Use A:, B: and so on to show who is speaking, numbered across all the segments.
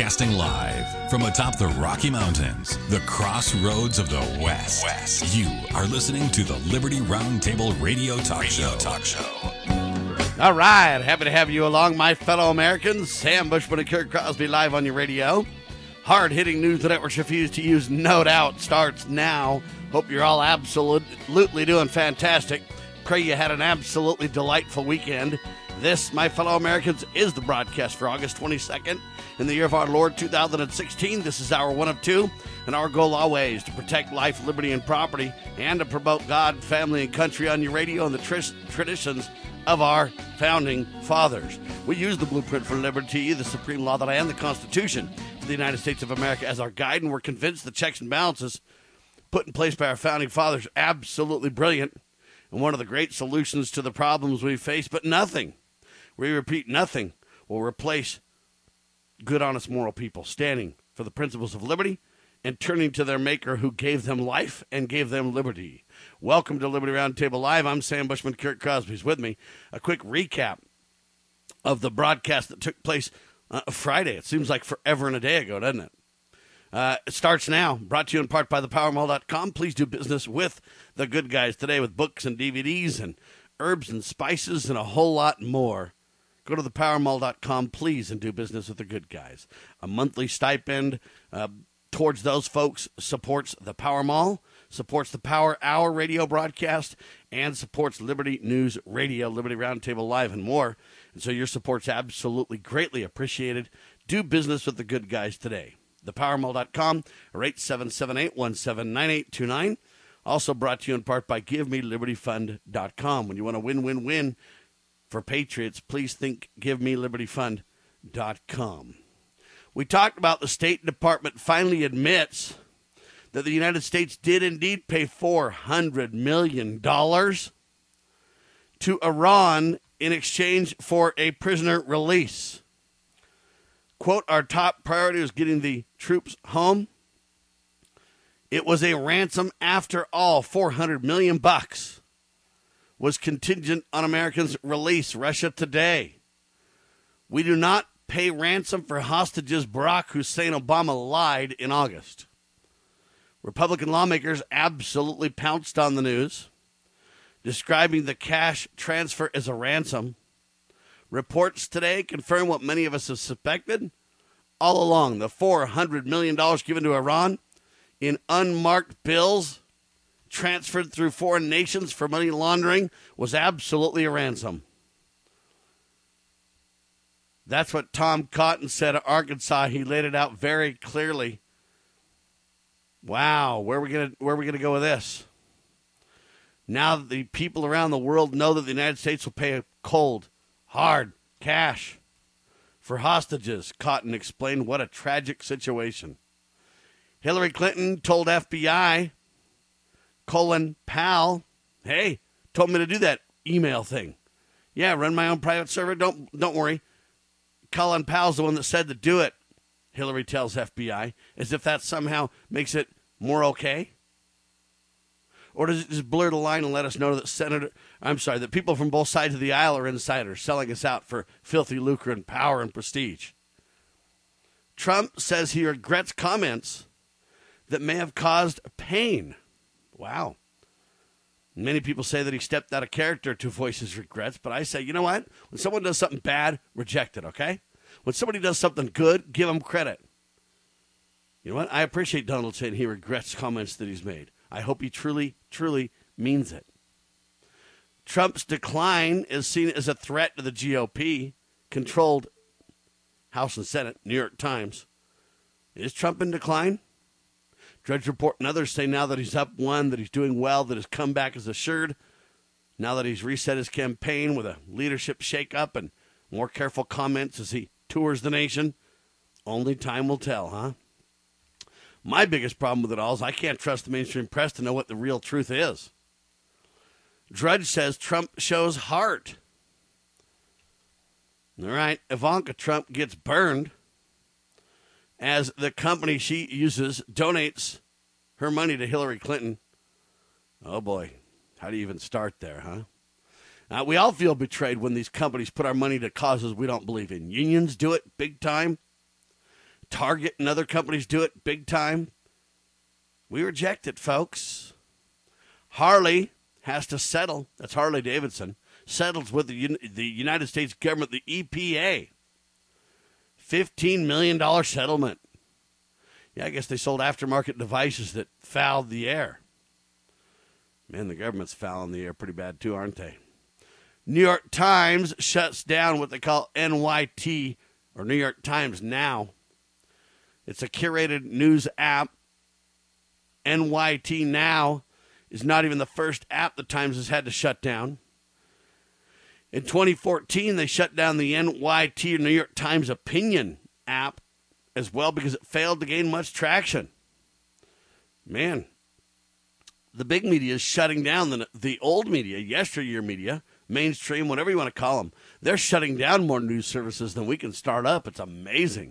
A: Broadcasting live from atop the Rocky Mountains, the crossroads of the West. You are listening to the Liberty Roundtable Radio Talk Show.
B: All right, happy to have you along, my fellow Americans. Sam Bushman and Kirk Crosby live on your radio. Hard-hitting news the networks refuse to use, no doubt, starts now. Hope you're all absolutely doing fantastic. Pray you had an absolutely delightful weekend. This, my fellow Americans, is the broadcast for August 22nd in the year of our Lord 2016. This is our one of two, and our goal always to protect life, liberty, and property, and to promote God, family, and country on your radio and the traditions of our founding fathers. We use the blueprint for liberty, the supreme law of the land, the Constitution for the United States of America as our guide, and we're convinced the checks and balances put in place by our founding fathers are absolutely brilliant and one of the great solutions to the problems we face, but nothing, we repeat, nothing will replace good, honest, moral people standing for the principles of liberty and turning to their maker who gave them life and gave them liberty. Welcome to Liberty Roundtable Live. I'm Sam Bushman. Kirk Crosby's with me. A quick recap of the broadcast that took place Friday. It seems like forever and a day ago, doesn't it? It starts now, brought to you in part by thepowermall.com. Please do business with the good guys today with books and DVDs and herbs and spices and a whole lot more. Go to thepowermall.com, please, and do business with the good guys. A monthly stipend towards those folks supports the Power Mall, supports the Power Hour radio broadcast, and supports Liberty News Radio, Liberty Roundtable Live, and more. And so your support's absolutely greatly appreciated. Do business with the good guys today. Thepowermall.com or 877-817-9829. Also brought to you in part by GiveMeLibertyFund.com. When you want to win for Patriots, please think GiveMeLibertyFund.com. We talked about the State Department finally admits that the United States did indeed pay $400 million to Iran in exchange for a prisoner release. Quote, our top priority was getting the troops home. It was a ransom after all. $400 million was contingent on Americans' release. Russia Today. We do not pay ransom for hostages. Barack Hussein Obama lied in August. Republican lawmakers absolutely pounced on the news, describing the cash transfer as a ransom. Reports today confirm what many of us have suspected all along. The $400 million given to Iran in unmarked bills transferred through foreign nations for money laundering was absolutely a ransom. That's what Tom Cotton said of Arkansas. He laid it out very clearly. Wow, where are we gonna go with this? Now that the people around the world know that the United States will pay a cold, hard cash for hostages, Cotton explained. What a tragic situation. Hillary Clinton told FBI, Colin Powell, hey, told me to do that email thing. Yeah, run my own private server. Don't worry. Colin Powell's the one that said to do it, Hillary tells FBI, as if that somehow makes it more okay. Or does it just blur the line and let us know that that people from both sides of the aisle are insiders selling us out for filthy lucre and power and prestige? Trump says he regrets comments that may have caused pain. Wow. Many people say that he stepped out of character to voice his regrets, but I say, you know what? When someone does something bad, reject it, okay? When somebody does something good, give them credit. You know what? I appreciate Donald saying he regrets comments that he's made. I hope he truly, truly means it. Trump's decline is seen as a threat to the GOP-controlled House and Senate, New York Times. Is Trump in decline? Drudge Report and others say now that he's up one, that he's doing well, that his comeback is assured, now that he's reset his campaign with a leadership shakeup and more careful comments as he tours the nation. Only time will tell, huh? My biggest problem with it all is I can't trust the mainstream press to know what the real truth is. Drudge says Trump shows heart. All right, Ivanka Trump gets burned as the company she uses donates her money to Hillary Clinton. Oh, boy. How do you even start there, huh? We all feel betrayed when these companies put our money to causes we don't believe in. Unions do it big time. Target and other companies do it big time. We reject it, folks. Harley has to settle. That's Harley Davidson. Settles with the United States government, the EPA. $15 million settlement. Yeah, I guess they sold aftermarket devices that fouled the air. Man, the government's fouling the air pretty bad too, aren't they? New York Times shuts down what they call NYT, or New York Times Now. It's a curated news app. NYT Now is not even the first app the Times has had to shut down. In 2014, they shut down the NYT, or New York Times Opinion app, as well because it failed to gain much traction. Man, the big media is shutting down the old media, yesteryear media, mainstream, whatever you want to call them. They're shutting down more news services than we can start up. It's amazing.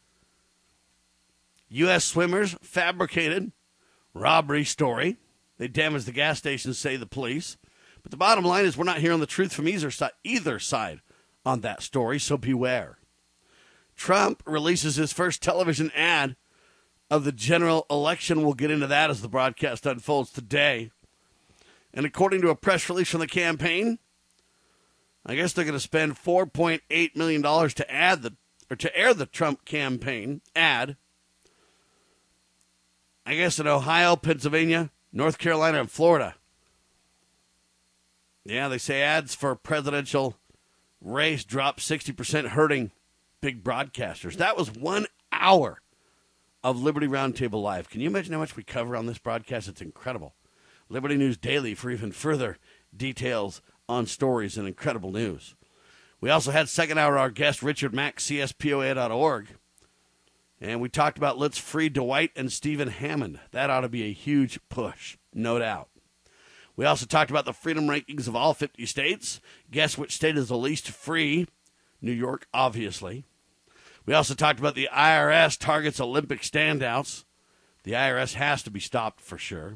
B: U.S. swimmers fabricated robbery story. They damaged the gas station, say the police. But the bottom line is we're not hearing the truth from either side on that story, so beware. Trump releases his first television ad of the general election. We'll get into that as the broadcast unfolds today. And according to a press release from the campaign, I guess they're going to spend $4.8 million to air the Trump campaign ad. I guess in Ohio, Pennsylvania, North Carolina, and Florida. Yeah, they say ads for presidential race dropped 60%, hurting big broadcasters. That was 1 hour of Liberty Roundtable Live. Can you imagine how much we cover on this broadcast? It's incredible. Liberty News Daily for even further details on stories and incredible news. We also had second hour our guest, Richard Mack, CSPOA.org. And we talked about let's free Dwight and Stephen Hammond. That ought to be a huge push, no doubt. We also talked about the freedom rankings of all 50 states. Guess which state is the least free? New York, obviously. We also talked about the IRS targets Olympic standouts. The IRS has to be stopped for sure.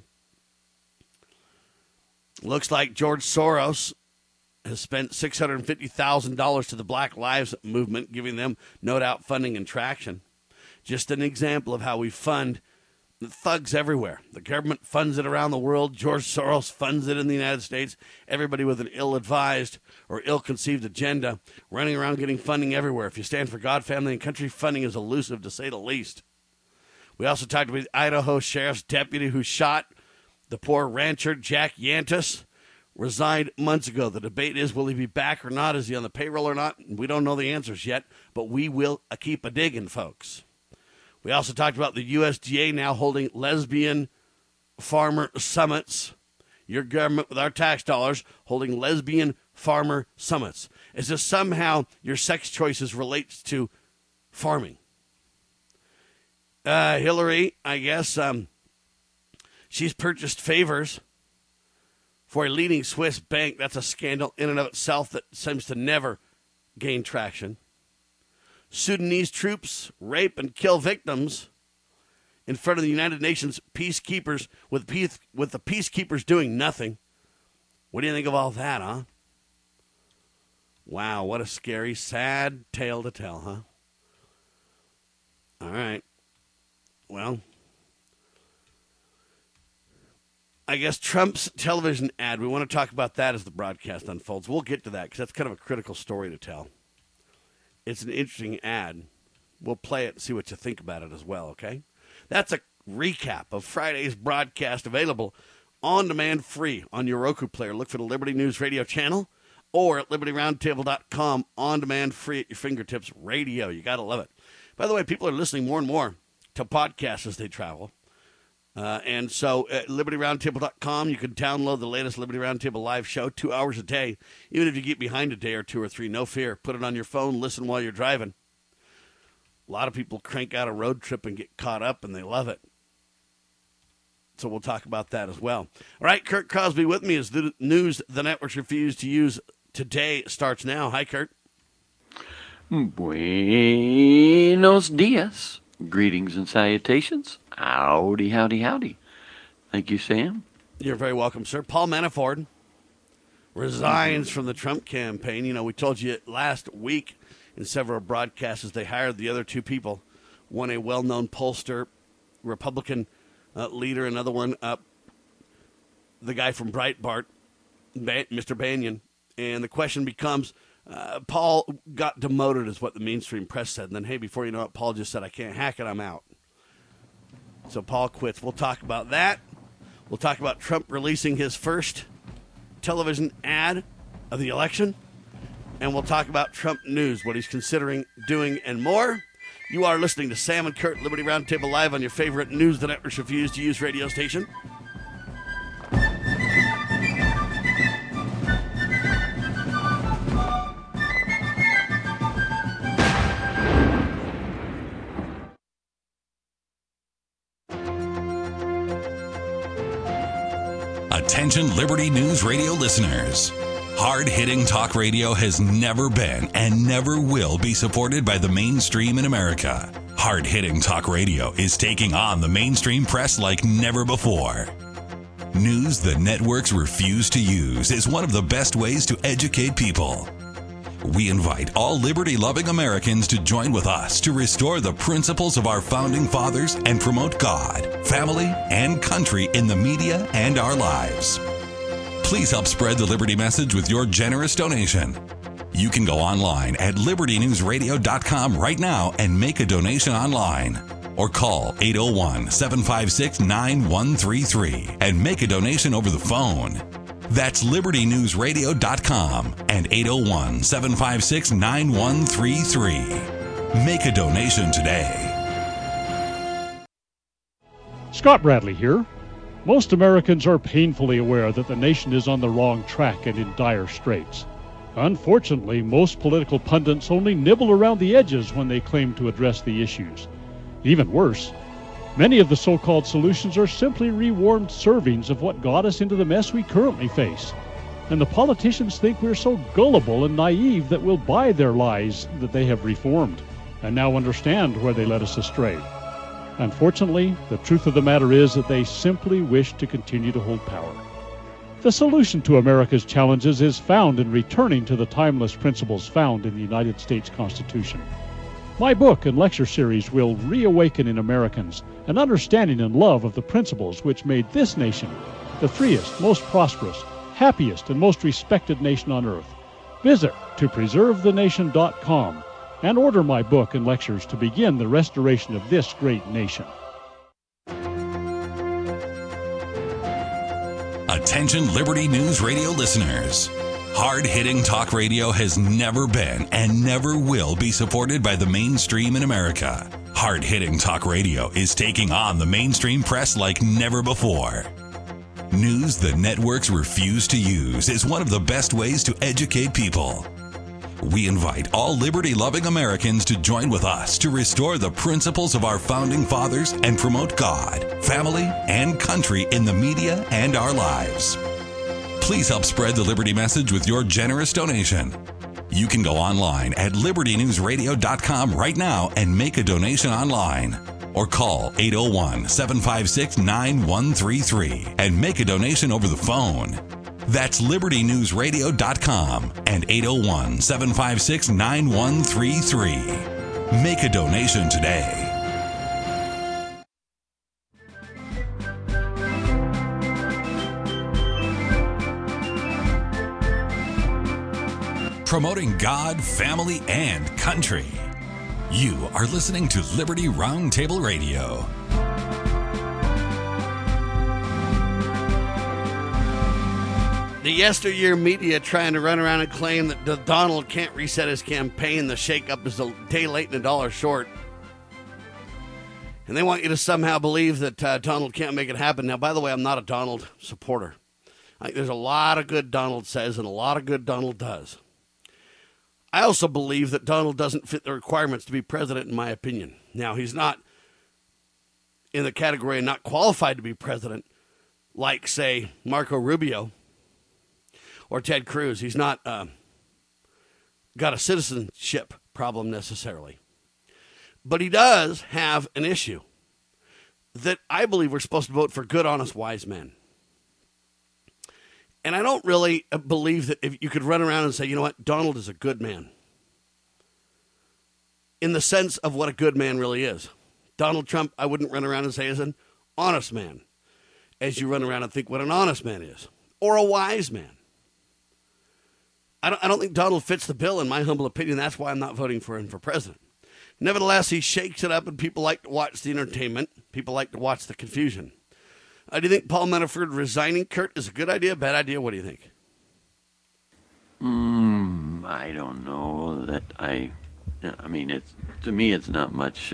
B: Looks like George Soros has spent $650,000 to the Black Lives Movement, giving them no doubt funding and traction. Just an example of how we fund the thugs everywhere. The government funds it around the world. George Soros funds it in the United States. Everybody with an ill-advised or ill-conceived agenda running around getting funding everywhere. If you stand for God, family, and country, funding is elusive, to say the least. We also talked with Idaho Sheriff's deputy who shot the poor rancher Jack Yantis. Resigned months ago. The debate is, will he be back or not? Is he on the payroll or not? We don't know the answers yet, but we will keep a digging, folks. We also talked about the USDA now holding lesbian farmer summits. Your government, with our tax dollars, holding lesbian farmer summits. As if somehow your sex choices relates to farming. Hillary, I guess, she's purchased favors for a leading Swiss bank. That's a scandal in and of itself that seems to never gain traction. Sudanese troops rape and kill victims in front of the United Nations peacekeepers, with the peacekeepers doing nothing. What do you think of all that, huh? Wow, what a scary, sad tale to tell, huh? All right. Well, I guess Trump's television ad, we want to talk about that as the broadcast unfolds. We'll get to that because that's kind of a critical story to tell. It's an interesting ad. We'll play it and see what you think about it as well, okay? That's a recap of Friday's broadcast, available on demand, free on your Roku player. Look for the Liberty News Radio channel or at libertyroundtable.com, on demand, free at your fingertips, radio. You got to love it. By the way, people are listening more and more to podcasts as they travel. And so at libertyroundtable.com, you can download the latest Liberty Roundtable live show, 2 hours a day. Even if you get behind a day or two or three, no fear. Put it on your phone, listen while you're driving. A lot of people crank out a road trip and get caught up, and they love it. So we'll talk about that as well. All right, Kurt Crosby with me as the news the networks refuse to use today starts now. Hi, Kurt.
C: Buenos dias. Greetings and salutations. Howdy, howdy, howdy. Thank you, Sam.
B: You're very welcome, sir. Paul Manafort resigns from the Trump campaign. You know, we told you last week in several broadcasts they hired the other two people, one a well-known pollster, Republican leader, another one the guy from Breitbart, Mr. Banyan. And the question becomes, Paul got demoted is what the mainstream press said. And then, hey, before you know it, Paul just said, I can't hack it, I'm out. So Paul quits. We'll talk about that. We'll talk about Trump releasing his first television ad of the election. And we'll talk about Trump news, what he's considering doing, and more. You are listening to Sam and Kurt, Liberty Roundtable Live on your favorite News the Networks Refuse to Use radio station.
A: Attention Liberty News Radio listeners. Hard-hitting talk radio has never been and never will be supported by the mainstream in America. Hard-hitting talk radio is taking on the mainstream press like never before. News the networks refuse to use is one of the best ways to educate people. We invite all liberty-loving Americans to join with us to restore the principles of our founding fathers and promote God, family, and country in the media and our lives. Please help spread the Liberty message with your generous donation. You can go online at libertynewsradio.com right now and make a donation online. Or call 801-756-9133 and make a donation over the phone. That's libertynewsradio.com and 801-756-9133. Make a donation today.
D: Scott Bradley here. Most Americans are painfully aware that the nation is on the wrong track and in dire straits. Unfortunately, most political pundits only nibble around the edges when they claim to address the issues. Even worse, many of the so-called solutions are simply rewarmed servings of what got us into the mess we currently face. And the politicians think we're so gullible and naive that we'll buy their lies that they have reformed and now understand where they led us astray. Unfortunately, the truth of the matter is that they simply wish to continue to hold power. The solution to America's challenges is found in returning to the timeless principles found in the United States Constitution. My book and lecture series will reawaken in Americans an understanding and love of the principles which made this nation the freest, most prosperous, happiest, and most respected nation on earth. Visit topreservethenation.com and order my book and lectures to begin the restoration of this great nation.
A: Attention Liberty News Radio listeners. Hard-hitting talk radio has never been and never will be supported by the mainstream in America. Hard-hitting talk radio is taking on the mainstream press like never before. News the networks refuse to use is one of the best ways to educate people. We invite all liberty-loving Americans to join with us to restore the principles of our founding fathers and promote God, family, and country in the media and our lives. Please help spread the Liberty message with your generous donation. You can go online at libertynewsradio.com right now and make a donation online. Or call 801-756-9133 and make a donation over the phone. That's libertynewsradio.com and 801-756-9133. Make a donation today. Promoting God, family, and country. You are listening to Liberty Roundtable Radio.
B: The yesteryear media trying to run around and claim that Donald can't reset his campaign. The shakeup is a day late and a dollar short. And they want you to somehow believe that Donald can't make it happen. Now, by the way, I'm not a Donald supporter. I think there's a lot of good Donald says and a lot of good Donald does. I also believe that Donald doesn't fit the requirements to be president, in my opinion. Now, he's not in the category of not qualified to be president, like, say, Marco Rubio or Ted Cruz. He's not got a citizenship problem necessarily. But he does have an issue that I believe we're supposed to vote for good, honest, wise men. And I don't really believe that if you could run around and say, you know what, Donald is a good man, in the sense of what a good man really is. Donald Trump, I wouldn't run around and say is an honest man, as you run around and think what an honest man is, or a wise man. I don't think Donald fits the bill, in my humble opinion. That's why I'm not voting for him for president. Nevertheless, he shakes it up, and people like to watch the entertainment. People like to watch the confusion. Do you think Paul Manafort resigning, Kurt, is a good idea, bad idea? What do you think?
C: I don't know that I mean, to me, it's not much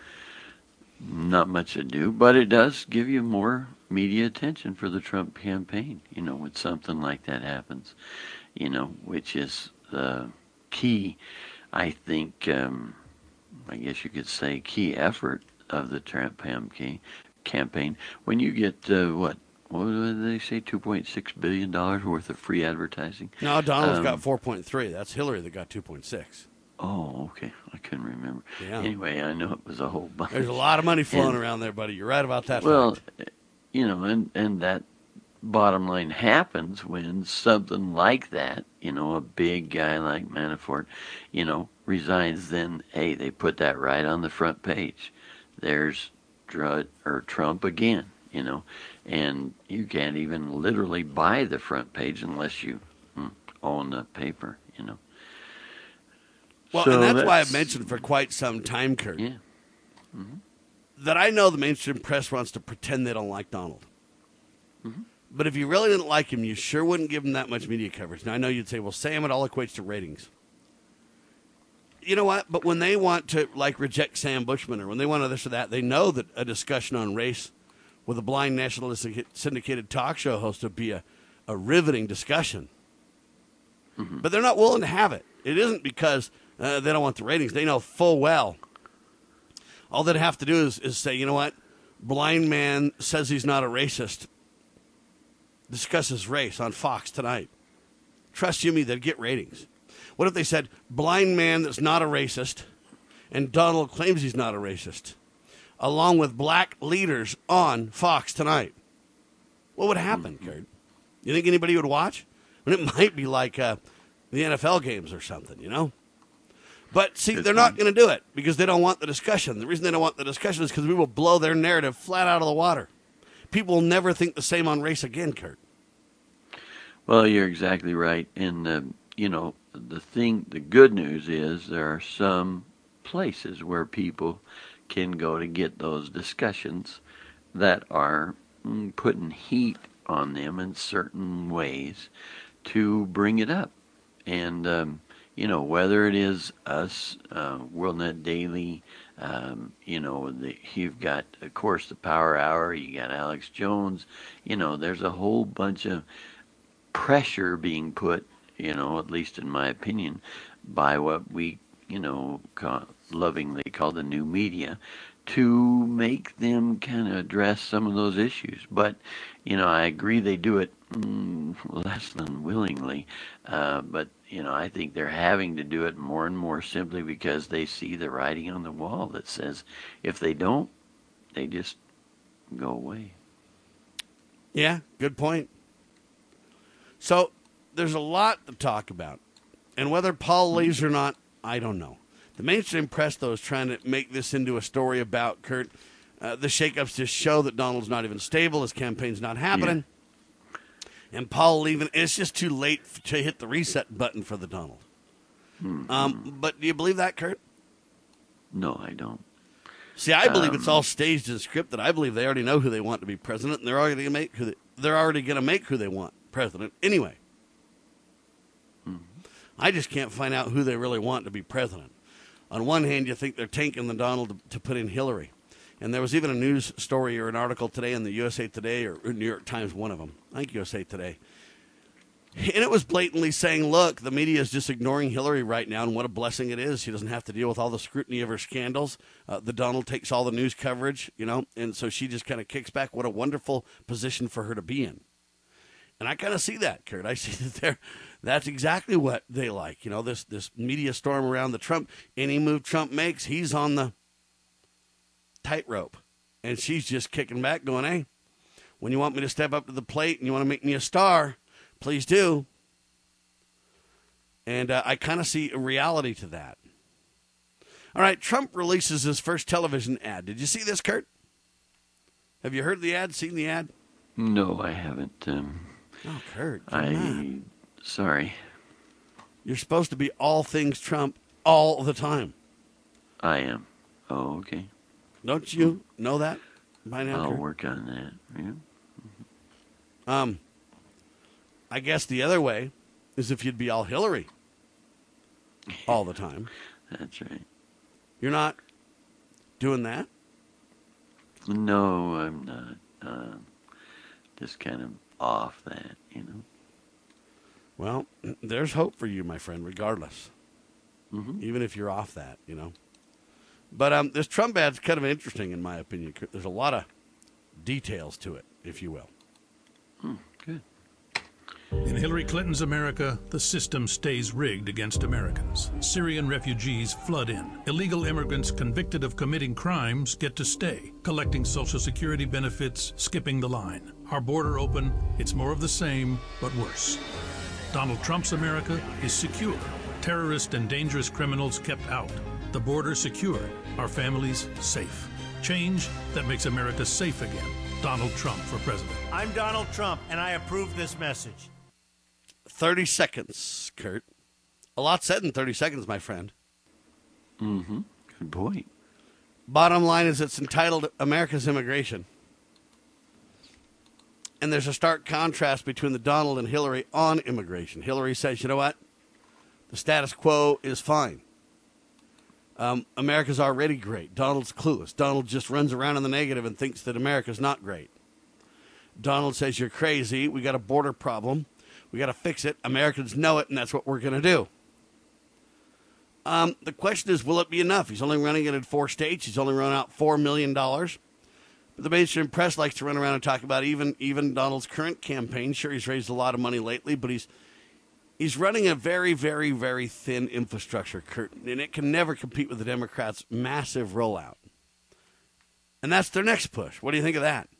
C: ado, but it does give you more media attention for the Trump campaign, when something like that happens, which is the key, I think, I guess you could say, key effort of the Trump campaign. When you get, what did they say, $2.6 billion worth of free advertising?
B: No, Donald's got 4.3. That's Hillary that got 2.6.
C: Oh, okay. I couldn't remember.
B: Yeah.
C: Anyway, I know it was a whole bunch.
B: There's a lot of money flowing around there, buddy. You're right about that.
C: Well,
B: fact.
C: And that bottom line happens when something like that, a big guy like Manafort, resigns. Then, hey, they put that right on the front page. There's Trump again, and you can't even literally buy the front page unless you own the paper,
B: Well,
C: so
B: and that's why I've mentioned for quite some time, Kurt, that I know the mainstream press wants to pretend they don't like Donald. But if you really didn't like him, you sure wouldn't give him that much media coverage. Now, I know you'd say, well, Sam, it all equates to ratings. You know what? But when they want to, reject Sam Bushman, or when they want to this or that, they know that a discussion on race with a blind nationalist syndicated talk show host would be a riveting discussion. But they're not willing to have it. It isn't because they don't want the ratings. They know full well. All they'd have to do is say, you know what? Blind man says he's not a racist. Discusses race on Fox tonight. Trust you me, they'd get ratings. What if they said, blind man that's not a racist, and Donald claims he's not a racist, along with black leaders on Fox tonight? What would happen, Kurt? You think anybody would watch? I mean, it might be like the NFL games or something, But, see, they're not going to do it because they don't want the discussion. The reason they don't want the discussion is because we will blow their narrative flat out of the water. People will never think the same on race again, Kurt.
C: Well, you're exactly right. And, the good news is there are some places where people can go to get those discussions that are putting heat on them in certain ways to bring it up. And, whether it is us, WorldNet Daily, you've got, of course, the Power Hour, you got Alex Jones, there's a whole bunch of pressure being put, at least in my opinion, by what we, lovingly call the new media, to make them kind of address some of those issues. But, I agree they do it less than willingly, but I think they're having to do it more and more simply because they see the writing on the wall that says if they don't, they just go away.
B: Yeah, good point. So there's a lot to talk about. And whether Paul leaves or not, I don't know. The mainstream press, though, is trying to make this into a story about Kurt. The shakeups just show that Donald's not even stable. His campaign's not happening. Yeah. And Paul leaving, it's just too late to hit the reset button for the Donald. But do you believe that, Kurt?
C: No, I don't.
B: See, I believe it's all staged and scripted. I believe they already know who they want to be president, and they're already going to make who they want president anyway. I just can't find out who they really want to be president. On one hand, you think they're tanking the Donald to put in Hillary. And there was even a news story or an article today in the USA Today or New York Times, one of them. I think USA Today. And it was blatantly saying, look, the media is just ignoring Hillary right now, and what a blessing it is. She doesn't have to deal with all the scrutiny of her scandals. The Donald takes all the news coverage, and so she just kind of kicks back. What a wonderful position for her to be in. And I kind of see that, Kurt. I see that that's exactly what they like. This media storm around the Trump. Any move Trump makes, he's on the tightrope. And she's just kicking back going, hey, when you want me to step up to the plate and you want to make me a star, please do. And I kind of see a reality to that. All right, Trump releases his first television ad. Did you see this, Kurt? Have you heard the ad, seen the ad?
C: No, I haven't.
B: Oh, Kurt, come on.
C: Sorry.
B: You're supposed to be all things Trump all the time.
C: I am. Oh, okay.
B: Don't you know that by now,
C: I'll
B: Kurt?
C: work on that. Yeah.
B: I guess the other way is if you'd be all Hillary all the time.
C: That's right.
B: You're not doing that?
C: No, I'm not. Just kind of off that,
B: Well, there's hope for you, my friend, regardless.
C: Mm-hmm.
B: Even if you're off that, But this Trump ad's kind of interesting, in my opinion. There's a lot of details to it, if you will.
C: Good.
E: In Hillary Clinton's America, the system stays rigged against Americans. Syrian refugees flood in. Illegal immigrants convicted of committing crimes get to stay, collecting Social Security benefits, skipping the line. Our border open, it's more of the same, but worse. Donald Trump's America is secure. Terrorist and dangerous criminals kept out. The border secure. Our families safe. Change that makes America safe again. Donald Trump for president.
F: I'm Donald Trump, and I approve this message.
B: 30 seconds, Kurt. A lot said in 30 seconds, my friend.
C: Mm-hmm. Good point.
B: Bottom line is it's entitled America's Immigration. And there's a stark contrast between the Donald and Hillary on immigration. Hillary says, you know what? The status quo is fine. America's already great. Donald's clueless. Donald just runs around in the negative and thinks that America's not great. Donald says, you're crazy. We got a border problem. We got to fix it. Americans know it, and that's what we're going to do. The question is, will it be enough? He's only running it in 4 states. He's only run out $4 million. But the mainstream press likes to run around and talk about even Donald's current campaign. Sure, he's raised a lot of money lately, but he's running a very, very, very thin infrastructure, Kurt, and it can never compete with the Democrats' massive rollout. And that's their next push. What do you think of that?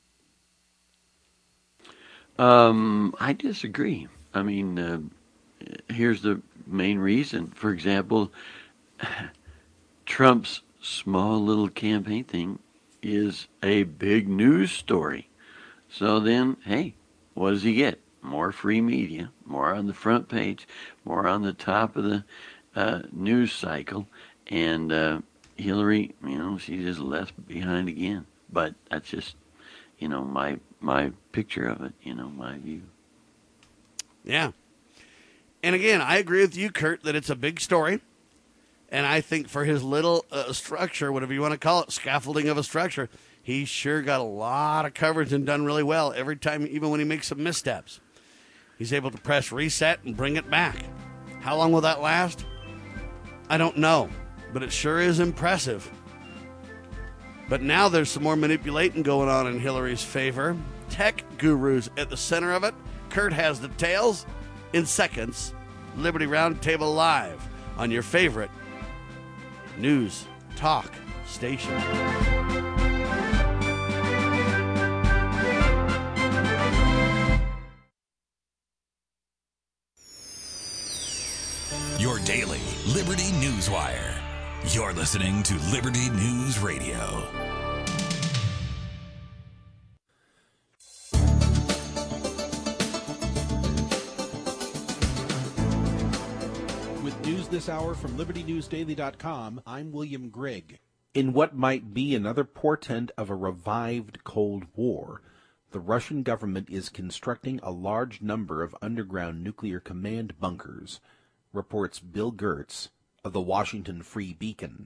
C: I disagree. I mean, here's the main reason. For example, Trump's small little campaign thing is a big news story. So then, hey, what does he get? More free media, more on the front page, more on the top of the news cycle. And Hillary, she's just left behind again. But that's just, my picture of it, my view.
B: Yeah. And again, I agree with you, Kurt, that it's a big story. And I think for his little structure, whatever you want to call it, scaffolding of a structure, he sure got a lot of coverage and done really well every time, even when he makes some missteps. He's able to press reset and bring it back. How long will that last? I don't know, but it sure is impressive. But now there's some more manipulating going on in Hillary's favor. Tech gurus at the center of it. Kurt has the tales in seconds. Liberty Roundtable Live on your favorite news talk station.
A: Your daily Liberty News Wire. You're listening to Liberty News Radio.
G: With news this hour from LibertyNewsDaily.com, I'm William Grigg. In what might be another portent of a revived Cold War, the Russian government is constructing a large number of underground nuclear command bunkers, reports Bill Gertz of the Washington Free Beacon.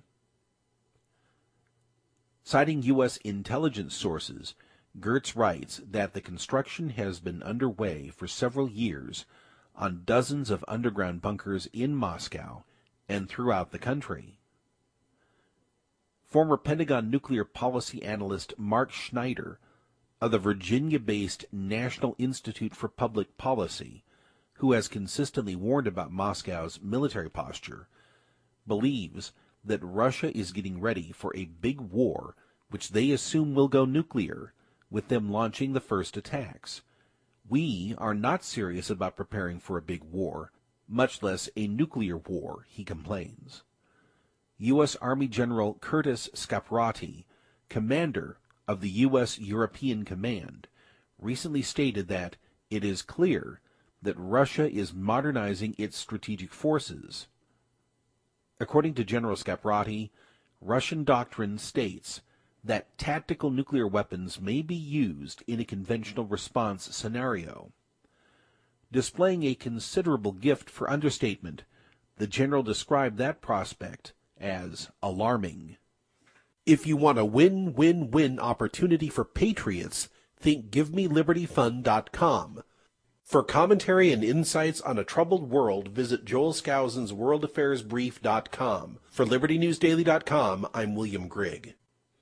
G: Citing U.S. intelligence sources, Gertz writes that the construction has been underway for several years on dozens of underground bunkers in Moscow and throughout the country. Former Pentagon nuclear policy analyst Mark Schneider of the Virginia-based National Institute for Public Policy, who has consistently warned about Moscow's military posture, believes that Russia is getting ready for a big war which they assume will go nuclear, with them launching the first attacks. We are not serious about preparing for a big war, much less a nuclear war, he complains. U.S. Army General Curtis Scaparrotti, commander of the U.S. European Command, recently stated that it is clear that Russia is modernizing its strategic forces. According to General Scaparrotti, Russian doctrine states that tactical nuclear weapons may be used in a conventional response scenario. Displaying a considerable gift for understatement, the general described that prospect as alarming.
H: If you want a win-win-win opportunity for patriots, think GiveMeLibertyFund.com. For commentary and insights on a troubled world, visit Joel Skousen's WorldAffairsBrief.com. For LibertyNewsDaily.com, I'm William Grigg.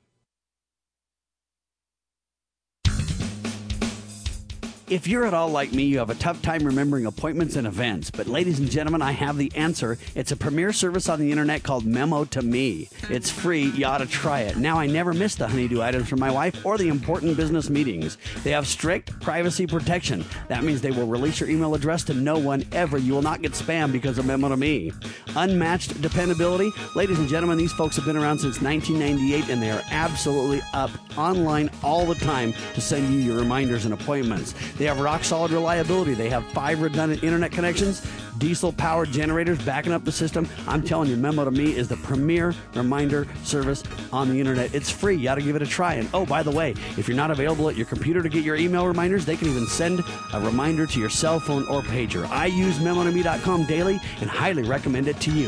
B: If you're at all like me, you have a tough time remembering appointments and events. But ladies and gentlemen, I have the answer. It's a premier service on the internet called Memo to Me. It's free. You ought to try it. Now I never miss the honeydew items from my wife or the important business meetings. They have strict privacy protection. That means they will release your email address to no one ever. You will not get spam because of Memo to Me. Unmatched dependability. Ladies and gentlemen, these folks have been around since 1998 and they are absolutely up online all the time to send you your reminders and appointments. They have rock-solid reliability. They have 5 redundant internet connections, diesel-powered generators backing up the system. I'm telling you, Memo to Me is the premier reminder service on the internet. It's free. You ought to give it a try. And oh, by the way, if you're not available at your computer to get your email reminders, they can even send a reminder to your cell phone or pager. I use MemoToMe.com daily and highly recommend it to you.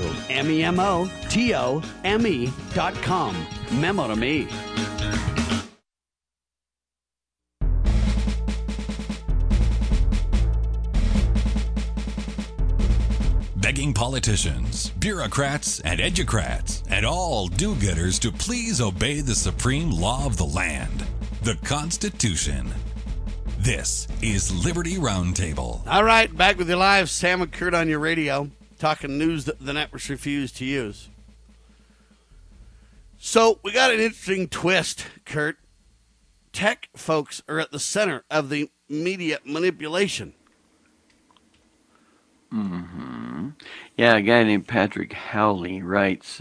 B: MEMOTOME.com. Memo to Me.
A: Begging politicians, bureaucrats, and educrats, and all do-gooders to please obey the supreme law of the land, the Constitution. This is Liberty Roundtable.
B: All right, back with you live. Sam and Kurt on your radio, talking news that the networks refuse to use. So we got an interesting twist, Kurt. Tech folks are at the center of the media manipulation.
C: Mm-hmm. Yeah, a guy named Patrick Howley writes,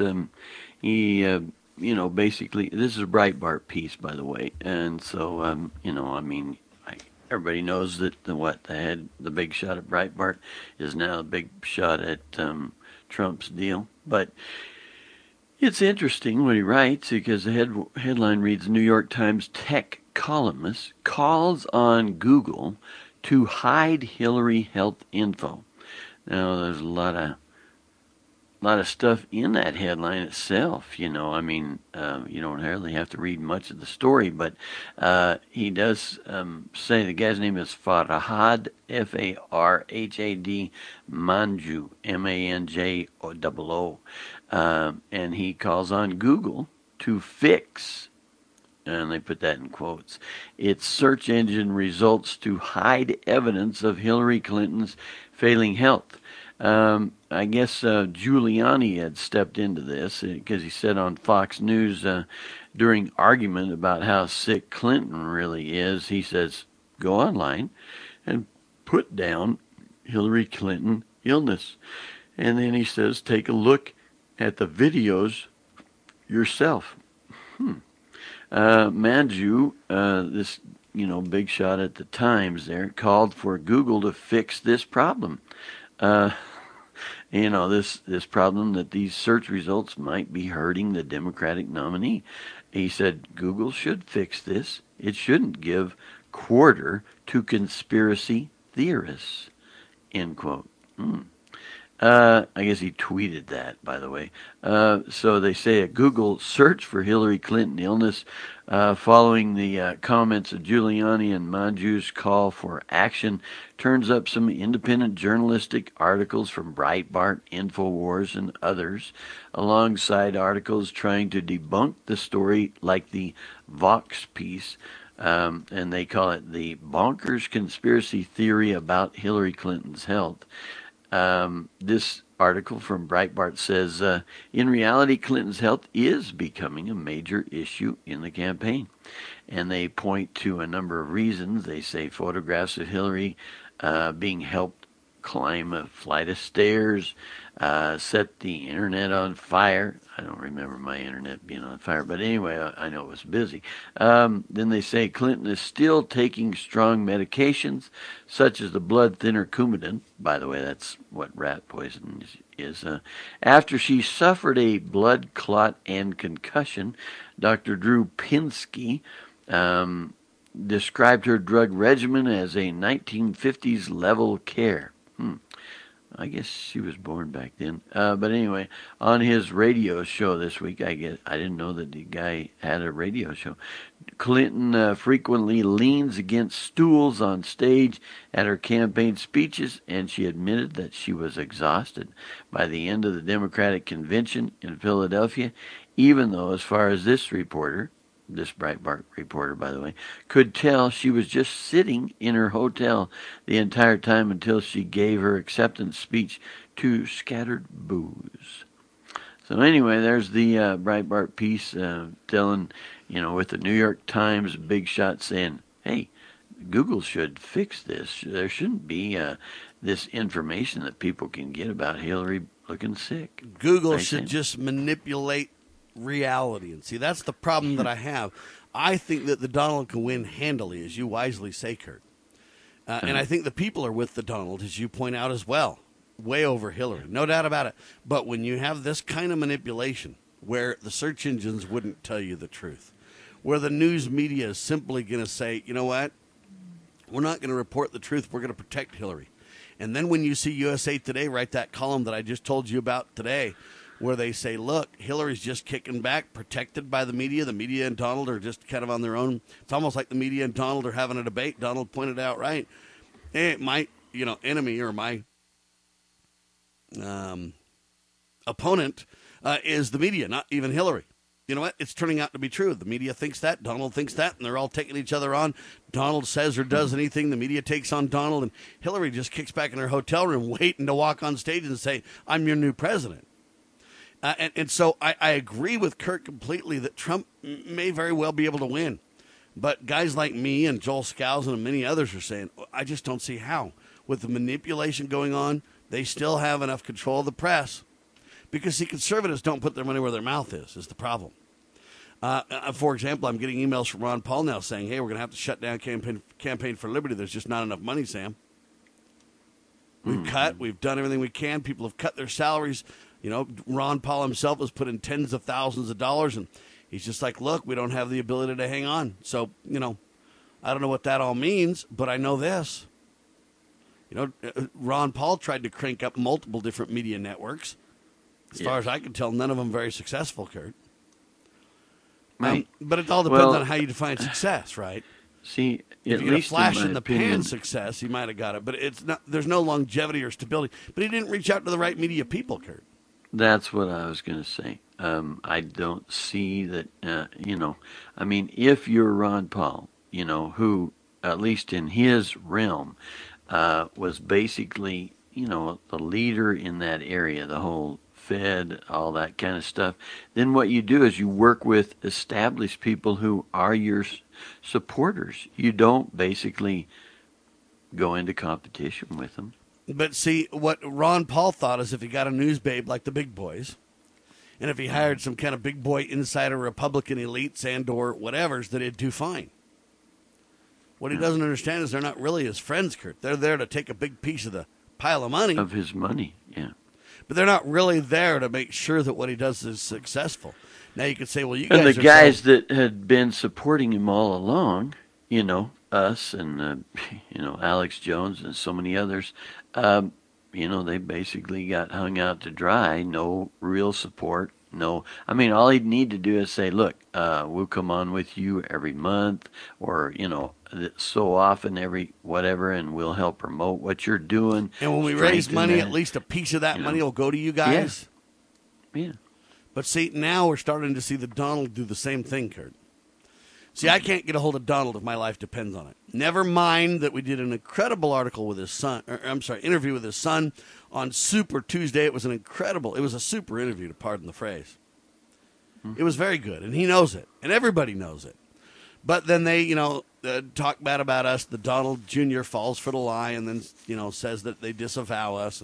C: basically, this is a Breitbart piece, by the way, and so, everybody knows that the big shot at Breitbart is now a big shot at Trump's deal, but it's interesting what he writes because the headline reads, New York Times tech columnist calls on Google to hide Hillary health info. Now, there's a lot of stuff in that headline itself, you don't hardly have to read much of the story, but he does say the guy's name is Farhad, Farhad Manjoo, Manjoo, and he calls on Google to fix, and they put that in quotes, its search engine results to hide evidence of Hillary Clinton's failing health. I guess Giuliani had stepped into this because he said on Fox News during argument about how sick Clinton really is, he says, go online and put down Hillary Clinton illness. And then he says, take a look at the videos yourself. Manjoo, this big shot at the Times there, called for Google to fix this problem. This problem that these search results might be hurting the Democratic nominee. He said Google should fix this. It shouldn't give quarter to conspiracy theorists, end quote. I guess he tweeted that, by the way. So they say a Google search for Hillary Clinton illness following the comments of Giuliani and Manjoo's call for action turns up some independent journalistic articles from Breitbart, InfoWars, and others, alongside articles trying to debunk the story like the Vox piece, and they call it the bonkers conspiracy theory about Hillary Clinton's health. This article from Breitbart says, in reality, Clinton's health is becoming a major issue in the campaign. And they point to a number of reasons. They say photographs of Hillary being helped climb a flight of stairs, set the internet on fire. I don't remember my internet being on fire, but anyway, I know it was busy. Then they say Clinton is still taking strong medications, such as the blood thinner Coumadin. By the way, that's what rat poison is. After she suffered a blood clot and concussion, Dr. Drew Pinsky described her drug regimen as a 1950s level care. I guess she was born back then. But anyway, on his radio show this week, I didn't know that the guy had a radio show. Clinton frequently leans against stools on stage at her campaign speeches, and she admitted that she was exhausted by the end of the Democratic convention in Philadelphia, even though, as far as this Breitbart reporter, by the way, could tell, she was just sitting in her hotel the entire time until she gave her acceptance speech to scattered boos. So anyway, there's the Breitbart piece telling, with the New York Times big shot saying, hey, Google should fix this. There shouldn't be this information that people can get about Hillary looking sick.
B: Google should just manipulate reality. And see, that's the problem that I have. I think that the Donald can win handily, as you wisely say, Kurt. And I think the people are with the Donald, as you point out as well, way over Hillary. No doubt about it. But when you have this kind of manipulation, where the search engines wouldn't tell you the truth, where the news media is simply going to say, you know what, we're not going to report the truth, we're going to protect Hillary. And then when you see USA Today write that column that I just told you about today, where they say, look, Hillary's just kicking back, protected by the media. The media and Donald are just kind of on their own. It's almost like the media and Donald are having a debate. Donald pointed out, right, hey, my enemy or my opponent is the media, not even Hillary. You know what? It's turning out to be true. The media thinks that, Donald thinks that, and they're all taking each other on. Donald says or does anything, the media takes on Donald, and Hillary just kicks back in her hotel room waiting to walk on stage and say, I'm your new president. And so I agree with Kurt completely that Trump may very well be able to win. But guys like me and Joel Skousen and many others are saying, I just don't see how. With the manipulation going on, they still have enough control of the press. Because, see, conservatives don't put their money where their mouth is the problem. For example, I'm getting emails from Ron Paul now saying, hey, we're going to have to shut down Campaign for Liberty. There's just not enough money, Sam. We've done everything we can. People have cut their salaries. Ron Paul himself has put in tens of thousands of dollars, and he's just like, look, we don't have the ability to hang on. So, I don't know what that all means, but I know this. Ron Paul tried to crank up multiple different media networks. As far as I can tell, none of them very successful, Kurt.
C: Right.
B: But it all depends on how you define success, right?
C: See,
B: if you get a flash in the
C: opinion,
B: pan success, he might have got it. But it's not. There's no longevity or stability. But he didn't reach out to the right media people, Kurt.
C: That's what I was going to say. I don't see that, if you're Ron Paul, who, at least in his realm, was basically, the leader in that area, the whole Fed, all that kind of stuff, then what you do is you work with established people who are your supporters. You don't basically go into competition with them.
B: But see, what Ron Paul thought is if he got a news babe like the big boys, and if he hired some kind of big boy insider Republican elites and or whatevers, that it'd do fine. What he doesn't understand is they're not really his friends, Kurt. They're there to take a big piece of the pile of money.
C: Of his money, yeah.
B: But they're not really there to make sure that what he does is successful. Now you could say, well, you guys
C: and
B: are
C: the guys that had been supporting him all along, us and, Alex Jones and so many others, they basically got hung out to dry. No real support. No, all he'd need to do is say, look, we'll come on with you every month or, so often every whatever, and we'll help promote what you're doing.
B: And when we raise money, at least a piece of that money will go to you guys.
C: Yeah.
B: But see, now we're starting to see the Donald do the same thing, Kurt. See, I can't get a hold of Donald if my life depends on it. Never mind that we did an incredible article with his son, interview with his son on Super Tuesday. It was a super interview, to pardon the phrase. It was very good, and he knows it, and everybody knows it. But then they, talk bad about us. The Donald Jr. falls for the lie and then, says that they disavow us. And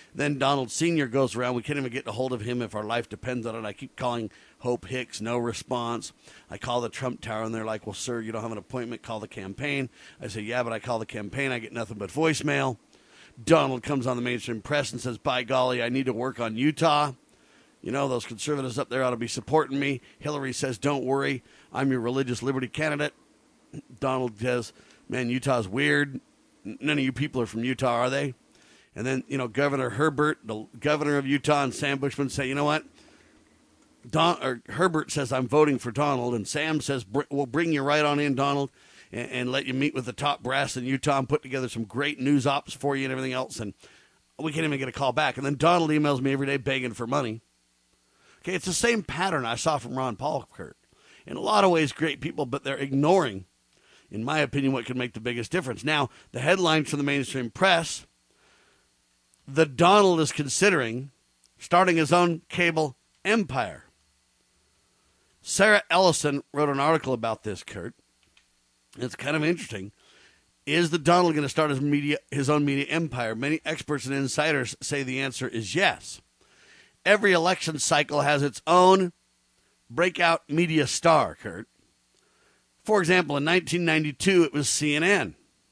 B: Then Donald Sr. goes around. We can't even get a hold of him if our life depends on it. I keep calling Hope Hicks, no response. I call the Trump Tower, and they're like, well, sir, you don't have an appointment. Call the campaign. I say, yeah, but I call the campaign. I get nothing but voicemail. Donald comes on the mainstream press and says, by golly, I need to work on Utah. You know, those conservatives up there ought to be supporting me. Hillary says, don't worry, I'm your religious liberty candidate. Donald says, man, Utah's weird. None of you people are from Utah, are they? And then, you know, Governor Herbert, the governor of Utah, and Sam Bushman say, you know what? Herbert says, I'm voting for Donald. And Sam says, we'll bring you right on in, Donald, and let you meet with the top brass in Utah and put together some great news ops for you and everything else. And we can't even get a call back. And then Donald emails me every day begging for money. Okay, it's the same pattern I saw from Ron Paul, Kurt. In a lot of ways, great people, but they're ignoring, in my opinion, what could make the biggest difference. Now, the headlines from the mainstream press, the Donald is considering starting his own cable empire. Sarah Ellison wrote an article about this, Kurt. It's kind of interesting. Is the Donald going to start his own media empire? Many experts and insiders say the answer is yes. Every election cycle has its own breakout media star, Kurt. For example, in 1992, it was CNN.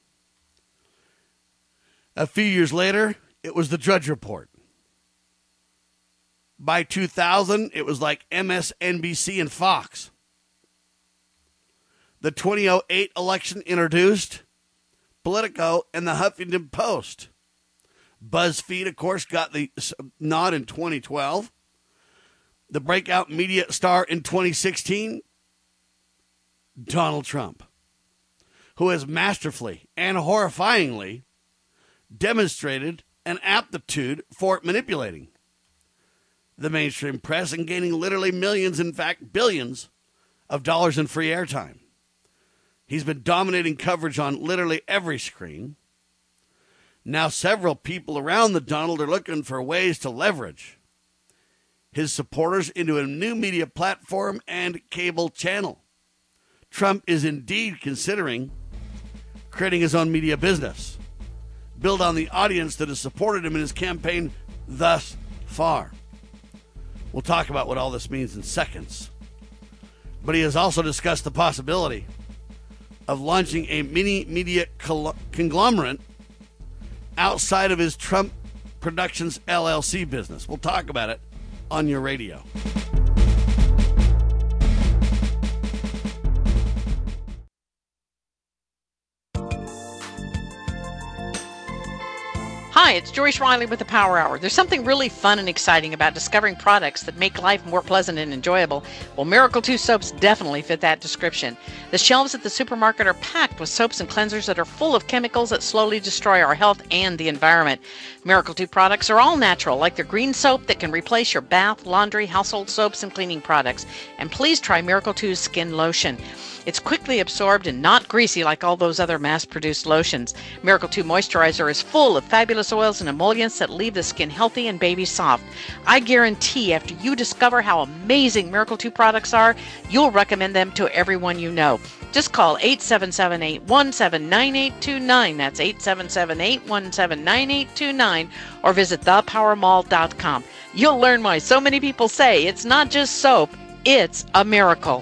B: A few years later, it was the Drudge Report. By 2000, it was like MSNBC and Fox. The 2008 election introduced Politico and the Huffington Post. BuzzFeed, of course, got the nod in 2012. The breakout media star in 2016, Donald Trump, who has masterfully and horrifyingly demonstrated an aptitude for manipulating the mainstream press and gaining literally millions, in fact, billions of dollars in free airtime. He's been dominating coverage on literally every screen. Now, several people around the Donald are looking for ways to leverage his supporters into a new media platform and cable channel. Trump is indeed considering creating his own media business, build on the audience that has supported him in his campaign thus far. We'll talk about what all this means in seconds. But he has also discussed the possibility of launching a mini media conglomerate outside of his Trump Productions LLC business. We'll talk about it on your radio.
I: Hi, it's Joyce Riley with the Power Hour. There's something really fun and exciting about discovering products that make life more pleasant and enjoyable. Well, Miracle 2 soaps definitely fit that description. The shelves at the supermarket are packed with soaps and cleansers that are full of chemicals that slowly destroy our health and the environment. Miracle 2 products are all natural, like their green soap that can replace your bath, laundry, household soaps, and cleaning products. And please try Miracle 2's skin lotion. It's quickly absorbed and not greasy like all those other mass-produced lotions. Miracle 2 Moisturizer is full of fabulous oils and emollients that leave the skin healthy and baby soft. I guarantee after you discover how amazing Miracle 2 products are, you'll recommend them to everyone you know. Just call 877-817-9829. That's 877-817-9829. Or visit thepowermall.com. You'll learn why so many people say it's not just soap, it's a miracle.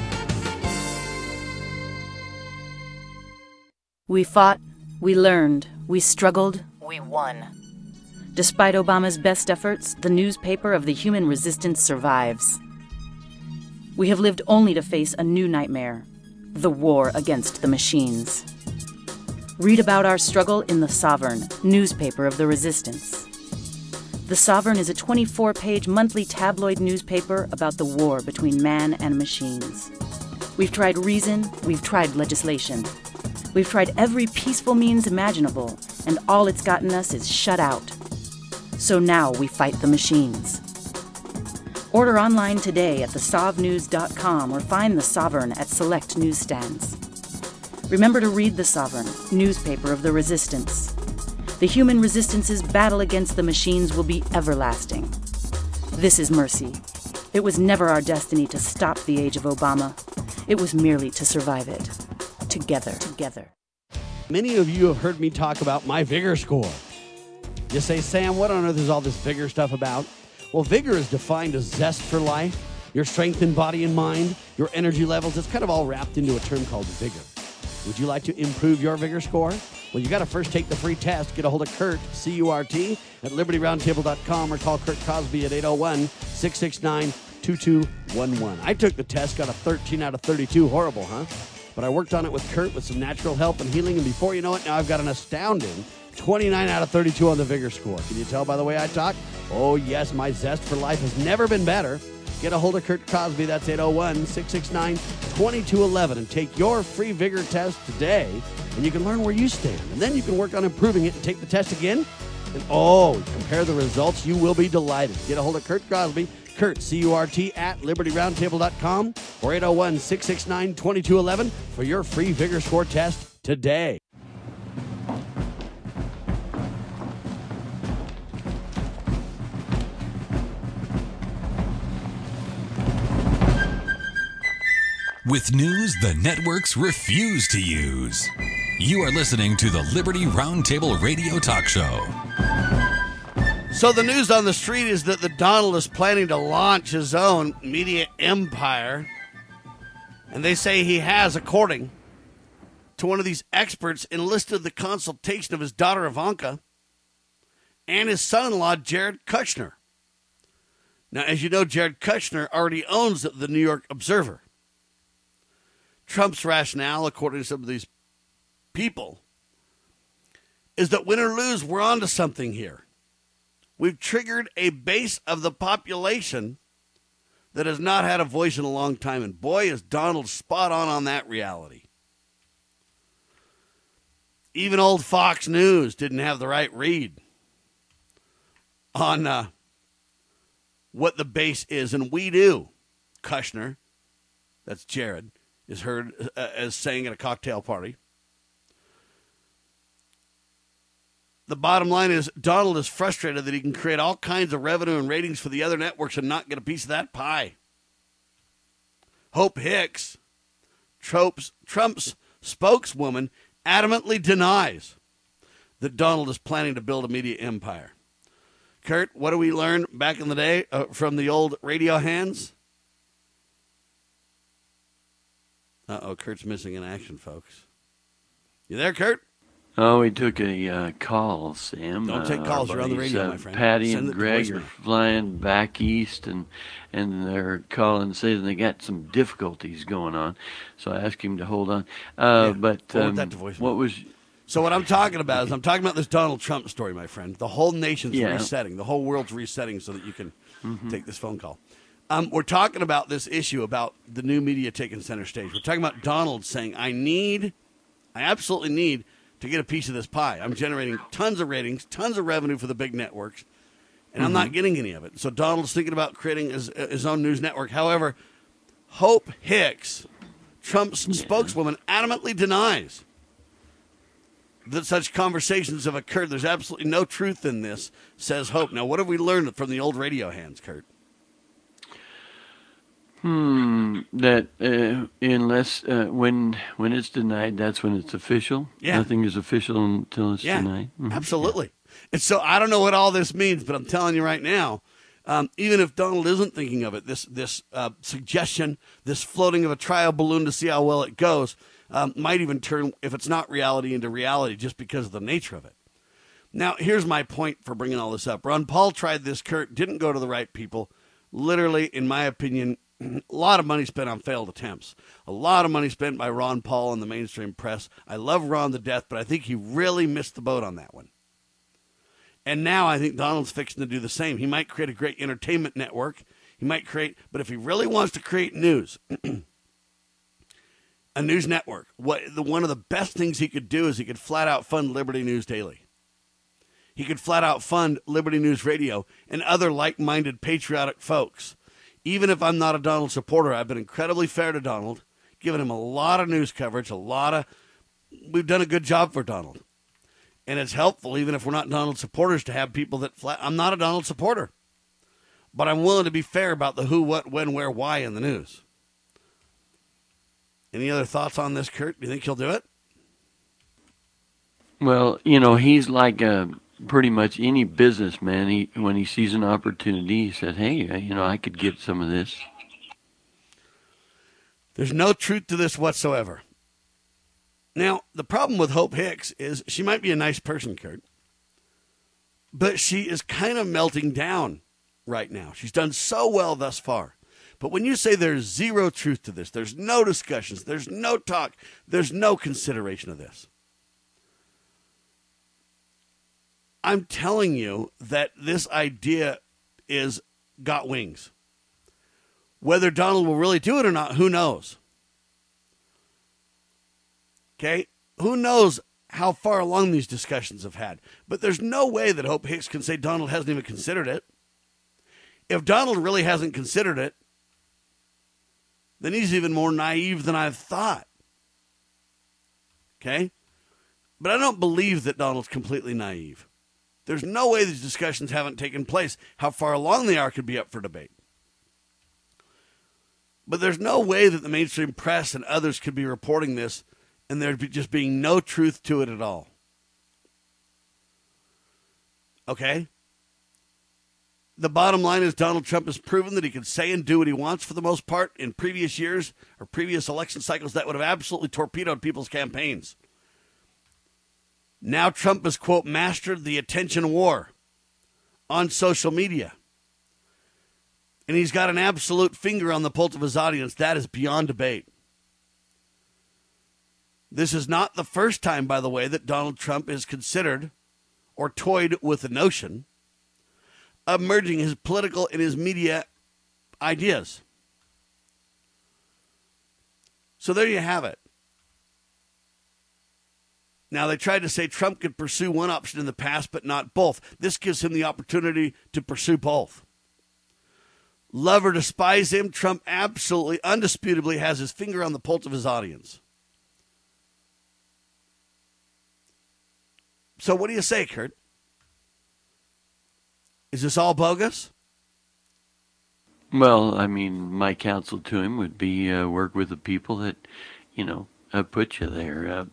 J: We fought, we learned, we struggled,
K: we won.
J: Despite Obama's best efforts, the newspaper of the human resistance survives. We have lived only to face a new nightmare, the war against the machines. Read about our struggle in The Sovereign, newspaper of the resistance. The Sovereign is a 24-page monthly tabloid newspaper about the war between man and machines. We've tried reason, we've tried legislation. We've tried every peaceful means imaginable, and all it's gotten us is shut out. So now we fight the machines. Order online today at thesovnews.com or find The Sovereign at select newsstands. Remember to read The Sovereign, newspaper of the resistance. The human resistance's battle against the machines will be everlasting. This is mercy. It was never our destiny to stop the age of Obama. It was merely to survive it. Together.
B: Many of you have heard me talk about my Vigor score. You say, Sam, what on earth is all this vigor stuff about? Well, vigor is defined as zest for life, your strength in body and mind, your energy levels. It's kind of all wrapped into a term called vigor. Would you like to improve your vigor score? Well, you got to first take the free test. Get a hold of Kurt, C-U-R-T, at LibertyRoundtable.com or call Kurt Cosby at 801-669-2211. I took the test, got a 13 out of 32. Horrible, huh? But I worked on it with Kurt with some natural help and healing, and before you know it, now I've got an astounding 29 out of 32 on the vigor score. Can you tell by the way I talk? Oh, yes, my zest for life has never been better. Get a hold of Kurt Cosby. That's 801-669-2211. And take your free vigor test today, and you can learn where you stand. And then you can work on improving it and take the test again. And, compare the results. You will be delighted. Get a hold of Kurt Cosby. Kurt, C-U-R-T, at LibertyRoundtable.com or 801-669-2211 for your free vigor score test today.
A: With news the networks refuse to use. You are listening to the Liberty Roundtable Radio Talk Show.
B: So the news on the street is that the Donald is planning to launch his own media empire. And they say he has, according to one of these experts, enlisted the consultation of his daughter Ivanka and his son-in-law Jared Kushner. Now, as you know, Jared Kushner already owns the New York Observer. Trump's rationale, according to some of these people, is that win or lose, we're onto something here. We've triggered a base of the population that has not had a voice in a long time. And boy, is Donald spot on that reality. Even old Fox News didn't have the right read on what the base is. And we do. Kushner, that's Jared, is heard as saying at a cocktail party. The bottom line is Donald is frustrated that he can create all kinds of revenue and ratings for the other networks and not get a piece of that pie. Hope Hicks, Trump's spokeswoman, adamantly denies that Donald is planning to build a media empire. Kurt, what do we learn back in the day from the old radio hands? Kurt's missing in action, folks. You there, Kurt?
C: Oh, we took a call, Sam.
B: Don't take calls. You're on the radio, my friend.
C: Patty and Greg are flying back east, and they're calling saying they got some difficulties going on. So I asked him to hold on. But what was...
B: So what I'm talking about is I'm talking about this Donald Trump story, my friend. The whole nation's resetting. The whole world's resetting so that you can take this phone call. We're talking about this issue about the new media taking center stage. We're talking about Donald saying, I absolutely need to get a piece of this pie. I'm generating tons of ratings, tons of revenue for the big networks, and I'm not getting any of it. So Donald's thinking about creating his own news network. However, Hope Hicks, Trump's spokeswoman, adamantly denies that such conversations have occurred. There's absolutely no truth in this, says Hope. Now, what have we learned from the old radio hands, Kurt?
C: That unless when it's denied, that's when it's official. Yeah. Nothing is official until it's denied.
B: Absolutely. And so I don't know what all this means, but I'm telling you right now, even if Donald isn't thinking of it, this suggestion, this floating of a trial balloon to see how well it goes, might even turn, if it's not reality, into reality just because of the nature of it. Now, here's my point for bringing all this up. Ron Paul tried this, Kurt, didn't go to the right people. Literally, in my opinion, a lot of money spent on failed attempts. A lot of money spent by Ron Paul and the mainstream press. I love Ron to death, but I think he really missed the boat on that one. And now I think Donald's fixing to do the same. He might create a great entertainment network. But if he really wants to create news, a news network, one of the best things he could do is he could flat out fund Liberty News Daily. He could flat out fund Liberty News Radio and other like-minded patriotic folks. Even if I'm not a Donald supporter, I've been incredibly fair to Donald, giving him a lot of news coverage, we've done a good job for Donald. And it's helpful, even if we're not Donald supporters, to have people I'm not a Donald supporter, but I'm willing to be fair about the who, what, when, where, why in the news. Any other thoughts on this, Kurt? Do you think he'll do it?
C: Well, he's like a pretty much any businessman, when he sees an opportunity, he said, hey, I could get some of this.
B: There's no truth to this whatsoever. Now, the problem with Hope Hicks is she might be a nice person, Kurt, but she is kind of melting down right now. She's done so well thus far. But when you say there's zero truth to this, there's no discussions, there's no talk, there's no consideration of this, I'm telling you that this idea is got wings. Whether Donald will really do it or not, who knows? Okay? Who knows how far along these discussions have had? But there's no way that Hope Hicks can say Donald hasn't even considered it. If Donald really hasn't considered it, then he's even more naive than I've thought. Okay? But I don't believe that Donald's completely naive. There's no way these discussions haven't taken place. How far along they are could be up for debate. But there's no way that the mainstream press and others could be reporting this and there'd be just being no truth to it at all. Okay? The bottom line is Donald Trump has proven that he can say and do what he wants for the most part. In previous years or previous election cycles, that would have absolutely torpedoed people's campaigns. Now Trump has, quote, mastered the attention war on social media. And he's got an absolute finger on the pulse of his audience. That is beyond debate. This is not the first time, by the way, that Donald Trump is considered or toyed with the notion of merging his political and his media ideas. So there you have it. Now, they tried to say Trump could pursue one option in the past, but not both. This gives him the opportunity to pursue both. Love or despise him, Trump absolutely, undisputably has his finger on the pulse of his audience. So what do you say, Kurt? Is this all bogus?
C: Well, I mean, my counsel to him would be work with the people that, put you there.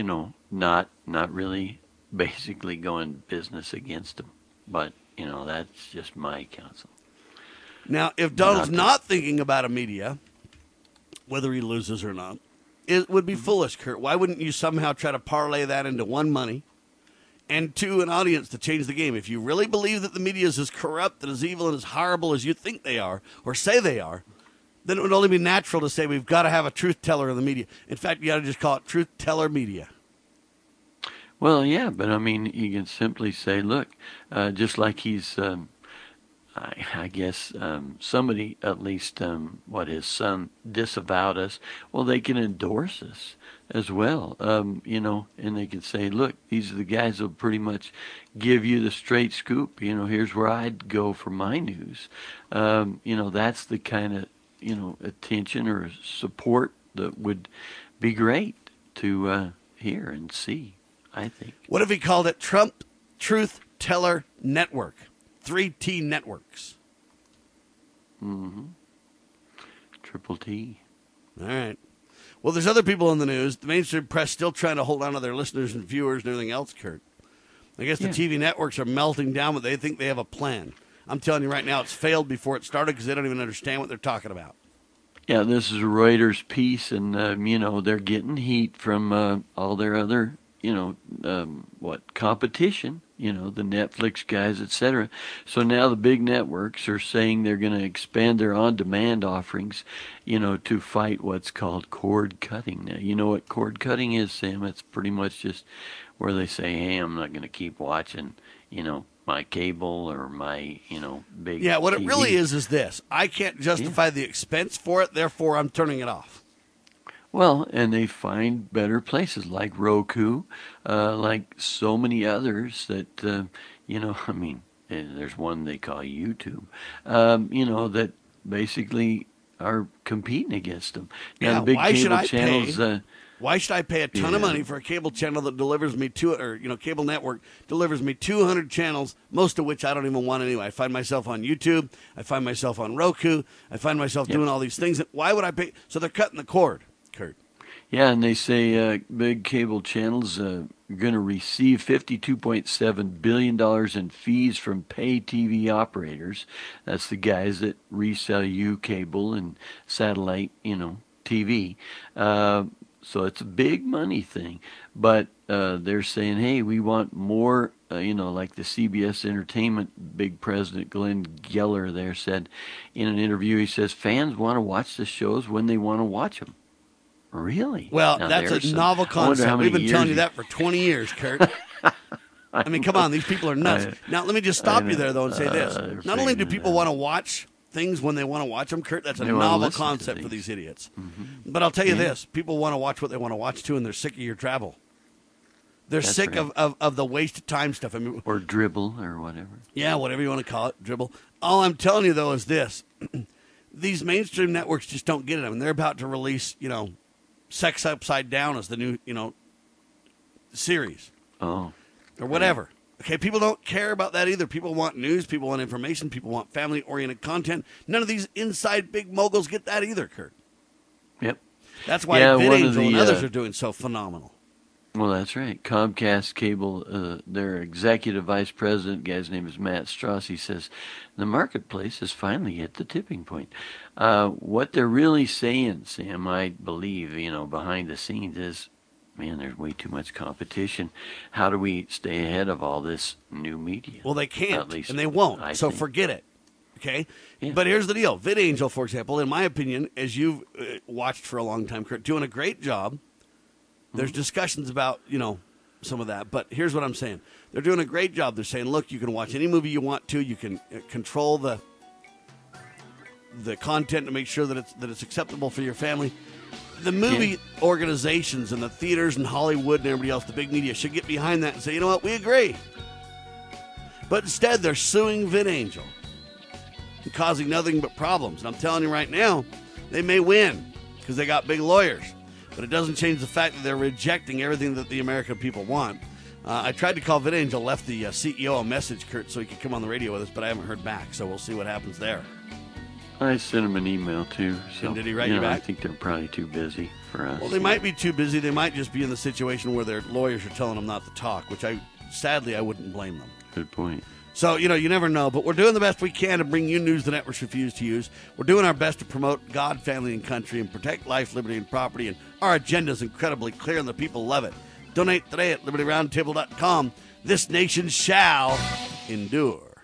C: Not really basically going business against them. But, that's just my counsel.
B: Now, if Donald's not thinking about a media, whether he loses or not, it would be foolish, Kurt. Why wouldn't you somehow try to parlay that into one, money, and two, an audience to change the game? If you really believe that the media is as corrupt and as evil and as horrible as you think they are, or say they are, then it would only be natural to say we've got to have a truth teller in the media. In fact, you got to just call it truth teller media.
C: Well, yeah, but I mean, you can simply say, look, just like he's, I guess, somebody, at least, his son disavowed us, well, they can endorse us as well, and they can say, look, these are the guys who'll pretty much give you the straight scoop. Here's where I'd go for my news. That's the kind of, attention or support that would be great to hear and see, I think.
B: What if he called it Trump Truth Teller Network? 3T Networks.
C: Mm-hmm. Triple T.
B: All right. Well, there's other people in the news. The mainstream press still trying to hold on to their listeners and viewers and everything else, Kurt. I guess the TV networks are melting down, but they think they have a plan. I'm telling you right now, it's failed before it started because they don't even understand what they're talking about.
C: Yeah, this is a Reuters piece, and, they're getting heat from all their other, competition, the Netflix guys, etc. So now the big networks are saying they're going to expand their on-demand offerings, to fight what's called cord cutting. Now, you know what cord cutting is, Sam? It's pretty much just where they say, hey, I'm not going to keep watching, my cable or my, big
B: Yeah, what
C: TV.
B: it really is this. I can't justify the expense for it, therefore I'm turning it off.
C: Well, and they find better places like Roku, like so many others that, there's one they call YouTube, that basically are competing against them. Now,
B: Yeah,
C: the big
B: why should
C: cable
B: I
C: channels,
B: pay? Why should I pay a ton of money for a cable channel that delivers me cable network delivers me 200 channels, most of which I don't even want anyway. I find myself on YouTube. I find myself on Roku. I find myself doing all these things. Why would I pay? So they're cutting the cord, Kurt.
C: Yeah, and they say big cable channels are going to receive $52.7 billion in fees from pay TV operators. That's the guys that resell you cable and satellite, TV. So it's a big money thing. But they're saying, hey, we want more, like the CBS Entertainment big president, Glenn Geller, there said in an interview, he says, fans want to watch the shows when they want to watch them. Really?
B: Well,
C: now,
B: that's a novel concept. We've been telling you that for 20 years, Kurt. I mean, come on, these people are nuts. Now, let me just stop you there, though, and say this. Not only do people want to watch things when they want to watch them, Kurt, that's a novel concept for these idiots. Mm-hmm. But I'll tell you this. People want to watch what they want to watch, too, and they're sick of your travel. They're sick of the waste of time stuff. I mean,
C: or dribble or whatever.
B: Yeah, whatever you want to call it, dribble. All I'm telling you, though, is this. These mainstream networks just don't get it. I mean, they're about to release, Sex Upside Down as the new, series.
C: Oh.
B: Or whatever. Okay, people don't care about that either. People want news, people want information, people want family-oriented content. None of these inside big moguls get that either, Kurt.
C: Yep.
B: That's why VidAngel and others are doing so phenomenal.
C: Well, that's right. Comcast Cable, their executive vice president, guy's name is Matt Strauss, he says, the marketplace has finally hit the tipping point. What they're really saying, Sam, I believe, behind the scenes is, man, there's way too much competition. How do we stay ahead of all this new media?
B: Well, they can't, and they won't, so forget it. Okay?
C: Yeah.
B: But here's the deal. VidAngel, for example, in my opinion, as you've watched for a long time, Kurt, doing a great job. There's discussions about, some of that. But here's what I'm saying. They're doing a great job. They're saying, look, you can watch any movie you want to. You can control the content to make sure that it's acceptable for your family. The movie organizations and the theaters and Hollywood and everybody else, the big media, should get behind that and say, you know what, we agree. But instead, they're suing VidAngel and causing nothing but problems. And I'm telling you right now, they may win because they got big lawyers. But it doesn't change the fact that they're rejecting everything that the American people want. I tried to call VidAngel, left the CEO a message, Kurt, so he could come on the radio with us, but I haven't heard back, so we'll see what happens there.
C: I sent him an email, too. So,
B: and did he write you back?
C: I think they're probably too busy for us.
B: Well, they might be too busy. They might just be in the situation where their lawyers are telling them not to talk, which sadly, I wouldn't blame them.
C: Good point.
B: So, you never know, but we're doing the best we can to bring you news the networks refuse to use. We're doing our best to promote God, family, and country and protect life, liberty, and property, and our agenda is incredibly clear, and the people love it. Donate today at LibertyRoundtable.com. This nation shall endure.